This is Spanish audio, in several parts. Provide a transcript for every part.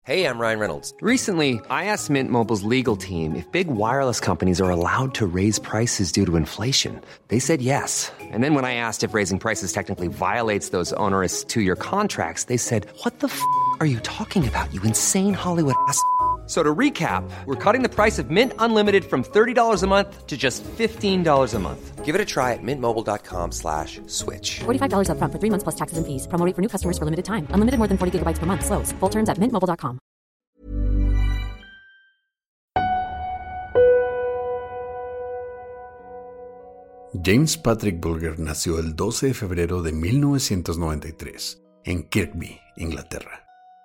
Hey, I'm Ryan Reynolds. Recently, I asked Mint Mobile's legal team if big wireless companies are allowed to raise prices due to inflation. They said yes. And then when I asked if raising prices technically violates those onerous two-year contracts, they said, "What the f*** are you talking about, you insane Hollywood ass?" So to recap, we're cutting the price of Mint Unlimited from $30 a month to just $15 a month. Give it a try at mintmobile.com/switch. $45 up front for 3 months plus taxes and fees. Promo rate for new customers for limited time. Unlimited more than 40 gigabytes per month. Slows full terms at mintmobile.com. James Patrick Bulger nació el 12 de febrero de 1993 en Kirkby, Inglaterra.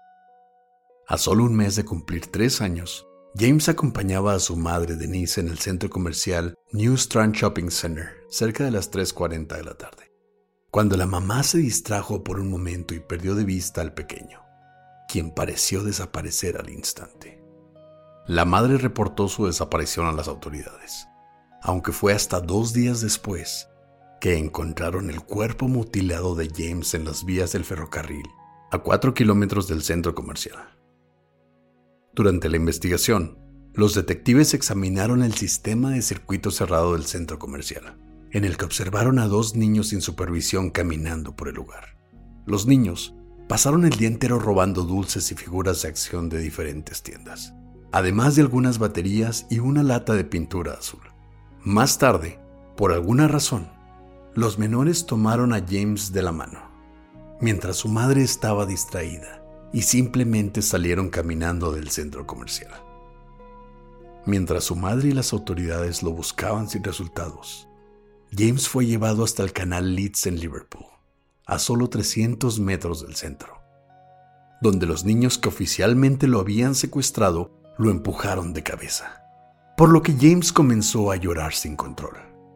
A solo un mes de cumplir 3 años, James acompañaba a su madre Denise en el centro comercial New Strand Shopping Center, cerca de las 3:40 de la tarde, cuando la mamá se distrajo por un momento y perdió de vista al pequeño, quien pareció desaparecer al instante. La madre reportó su desaparición a las autoridades, aunque fue hasta 2 días después que encontraron el cuerpo mutilado de James en las vías del ferrocarril, a 4 kilómetros del centro comercial. Durante la investigación, los detectives examinaron el sistema de circuito cerrado del centro comercial, en el que observaron a 2 niños sin supervisión caminando por el lugar. Los niños pasaron el día entero robando dulces y figuras de acción de diferentes tiendas, además de algunas baterías y una lata de pintura azul. Más tarde, por alguna razón, los menores tomaron a James de la mano, mientras su madre estaba distraída, y simplemente salieron caminando del centro comercial. Mientras su madre y las autoridades lo buscaban sin resultados, James fue llevado hasta el canal Leeds en Liverpool, a solo 300 metros del centro, donde los niños que oficialmente lo habían secuestrado lo empujaron de cabeza, por lo que James comenzó a llorar sin control.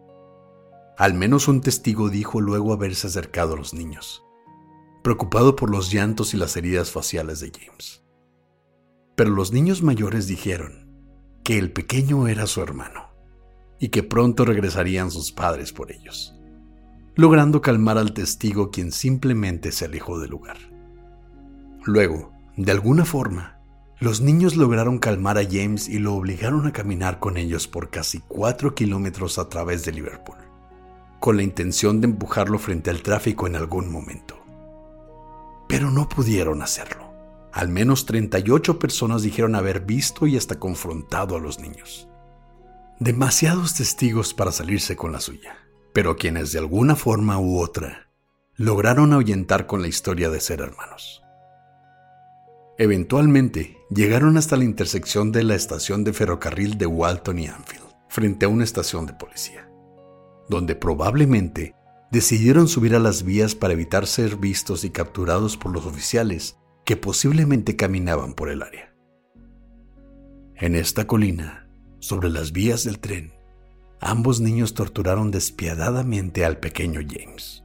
Al menos un testigo dijo luego haberse acercado a los niños, preocupado por los llantos y las heridas faciales de James. Pero los niños mayores dijeron que el pequeño era su hermano y que pronto regresarían sus padres por ellos, logrando calmar al testigo, quien simplemente se alejó del lugar. Luego, de alguna forma, los niños lograron calmar a James y lo obligaron a caminar con ellos por casi 4 kilómetros a través de Liverpool, con la intención de empujarlo frente al tráfico en algún momento. Pero no pudieron hacerlo. Al menos 38 personas dijeron haber visto y hasta confrontado a los niños. Demasiados testigos para salirse con la suya, pero quienes de alguna forma u otra lograron ahuyentar con la historia de ser hermanos. Eventualmente llegaron hasta la intersección de la estación de ferrocarril de Walton y Anfield, frente a una estación de policía, donde probablemente decidieron subir a las vías para evitar ser vistos y capturados por los oficiales que posiblemente caminaban por el área. En esta colina, sobre las vías del tren, ambos niños torturaron despiadadamente al pequeño James.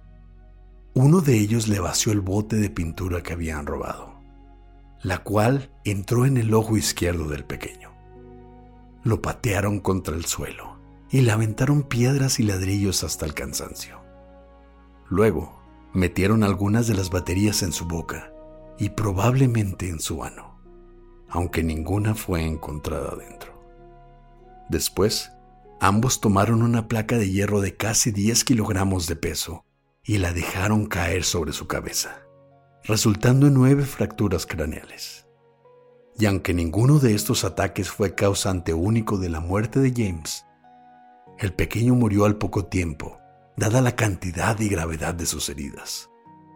Uno de ellos le vació el bote de pintura que habían robado, la cual entró en el ojo izquierdo del pequeño. Lo patearon contra el suelo y le aventaron piedras y ladrillos hasta el cansancio. Luego, metieron algunas de las baterías en su boca y probablemente en su ano, aunque ninguna fue encontrada dentro. Después, ambos tomaron una placa de hierro de casi 10 kilogramos de peso y la dejaron caer sobre su cabeza, resultando en 9 fracturas craneales. Y aunque ninguno de estos ataques fue causante único de la muerte de James, el pequeño murió al poco tiempo, dada la cantidad y gravedad de sus heridas,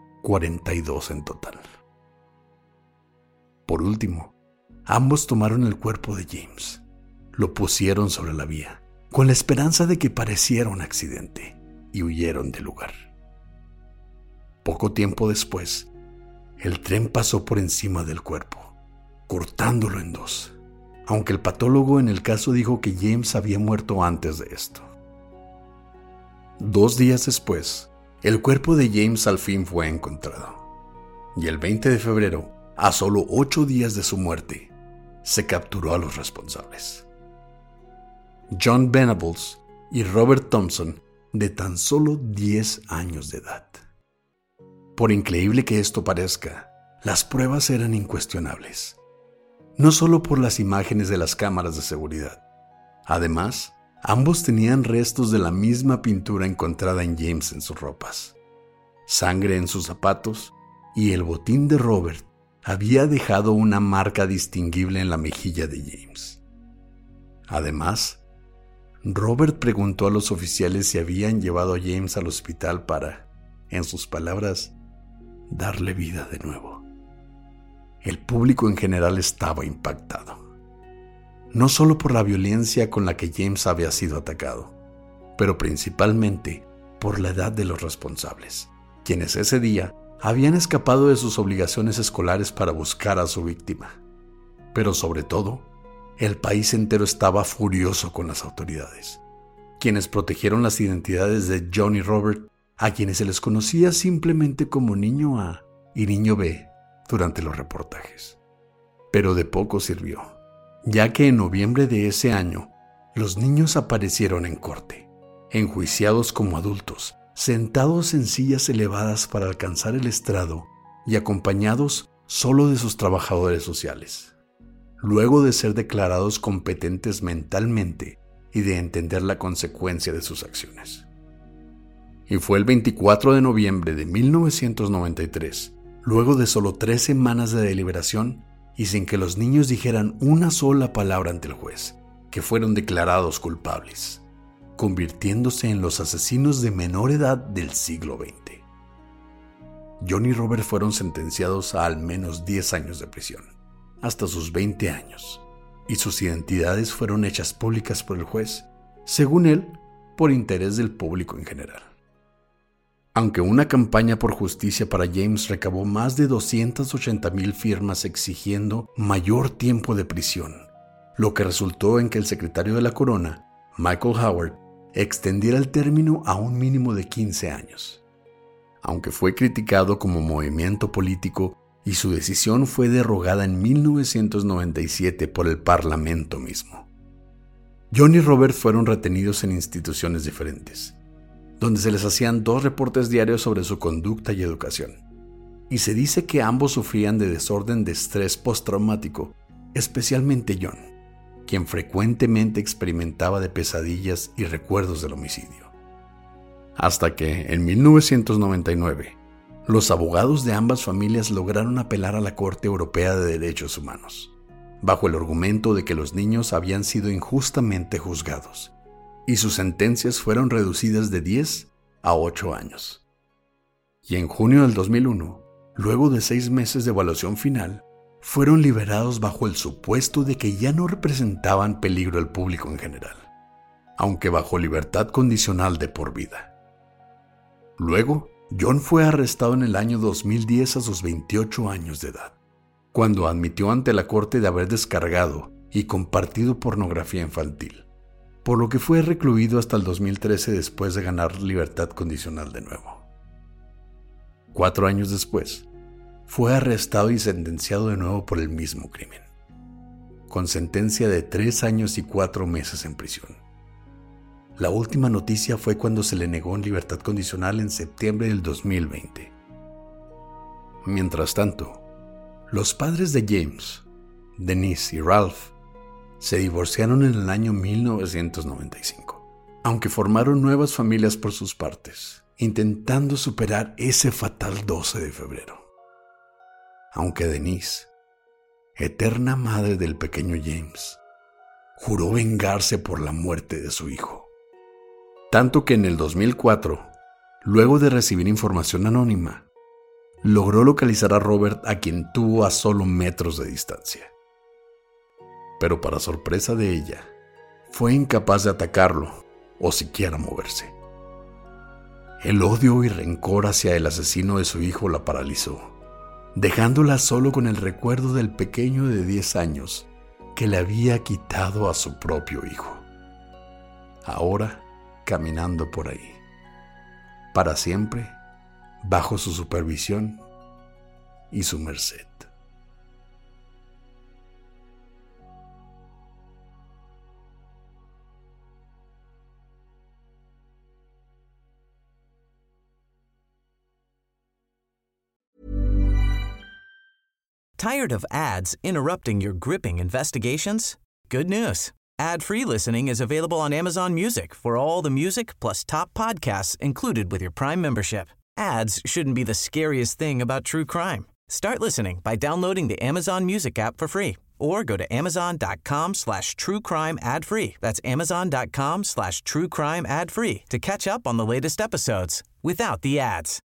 42 en total. Por último, ambos tomaron el cuerpo de James, lo pusieron sobre la vía, con la esperanza de que pareciera un accidente, y huyeron del lugar. Poco tiempo después, el tren pasó por encima del cuerpo, cortándolo en dos, aunque el patólogo en el caso dijo que James había muerto antes de esto. 2 días después, el cuerpo de James al fin fue encontrado, y el 20 de febrero, a solo 8 días de su muerte, se capturó a los responsables. John Venables y Robert Thompson, de tan solo 10 años de edad. Por increíble que esto parezca, las pruebas eran incuestionables, no solo por las imágenes de las cámaras de seguridad. Además, ambos tenían restos de la misma pintura encontrada en James en sus ropas, sangre en sus zapatos, y el botín de Robert había dejado una marca distinguible en la mejilla de James. Además, Robert preguntó a los oficiales si habían llevado a James al hospital para, en sus palabras, darle vida de nuevo. El público en general estaba impactado, no solo por la violencia con la que James había sido atacado, pero principalmente por la edad de los responsables, quienes ese día habían escapado de sus obligaciones escolares para buscar a su víctima. Pero sobre todo, el país entero estaba furioso con las autoridades, quienes protegieron las identidades de John y Robert, a quienes se les conocía simplemente como Niño A y Niño B durante los reportajes. Pero de poco sirvió, ya que en noviembre de ese año, los niños aparecieron en corte, enjuiciados como adultos, sentados en sillas elevadas para alcanzar el estrado y acompañados solo de sus trabajadores sociales, luego de ser declarados competentes mentalmente y de entender la consecuencia de sus acciones. Y fue el 24 de noviembre de 1993, luego de solo 3 semanas de deliberación y sin que los niños dijeran una sola palabra ante el juez, que fueron declarados culpables, convirtiéndose en los asesinos de menor edad del siglo XX. John y Robert fueron sentenciados a al menos 10 años de prisión, hasta sus 20 años, y sus identidades fueron hechas públicas por el juez, según él, por interés del público en general. Aunque una campaña por justicia para James recabó más de 280,000 firmas exigiendo mayor tiempo de prisión, lo que resultó en que el secretario de la Corona, Michael Howard, extendiera el término a un mínimo de 15 años. Aunque fue criticado como movimiento político y su decisión fue derogada en 1997 por el Parlamento mismo. John y Robert fueron retenidos en instituciones diferentes, donde se les hacían 2 reportes diarios sobre su conducta y educación. Y se dice que ambos sufrían de desorden de estrés postraumático, especialmente John, quien frecuentemente experimentaba de pesadillas y recuerdos del homicidio. Hasta que, en 1999, los abogados de ambas familias lograron apelar a la Corte Europea de Derechos Humanos, bajo el argumento de que los niños habían sido injustamente juzgados, y sus sentencias fueron reducidas de 10 a 8 años. Y en junio del 2001, luego de 6 meses de evaluación final, fueron liberados bajo el supuesto de que ya no representaban peligro al público en general, aunque bajo libertad condicional de por vida. Luego, John fue arrestado en el año 2010 a sus 28 años de edad, cuando admitió ante la corte de haber descargado y compartido pornografía infantil, por lo que fue recluido hasta el 2013 después de ganar libertad condicional de nuevo. 4 años después, fue arrestado y sentenciado de nuevo por el mismo crimen, con sentencia de 3 años y 4 meses en prisión. La última noticia fue cuando se le negó en libertad condicional en septiembre del 2020. Mientras tanto, los padres de James, Denise y Ralph, se divorciaron en el año 1995, aunque formaron nuevas familias por sus partes, intentando superar ese fatal 12 de febrero. Aunque Denise, eterna madre del pequeño James, juró vengarse por la muerte de su hijo. Tanto que en el 2004, luego de recibir información anónima, logró localizar a Robert, a quien tuvo a solo metros de distancia. Pero para sorpresa de ella, fue incapaz de atacarlo o siquiera moverse. El odio y rencor hacia el asesino de su hijo la paralizó, dejándola solo con el recuerdo del pequeño de 10 años que le había quitado a su propio hijo. Ahora, caminando por ahí, para siempre, bajo su supervisión y su merced. Tired of ads interrupting your gripping investigations? Good news. Ad-free listening is available on Amazon Music for all the music plus top podcasts included with your Prime membership. Ads shouldn't be the scariest thing about true crime. Start listening by downloading the Amazon Music app for free or go to amazon.com/truecrime ad-free. That's amazon.com/truecrime ad-free to catch up on the latest episodes without the ads.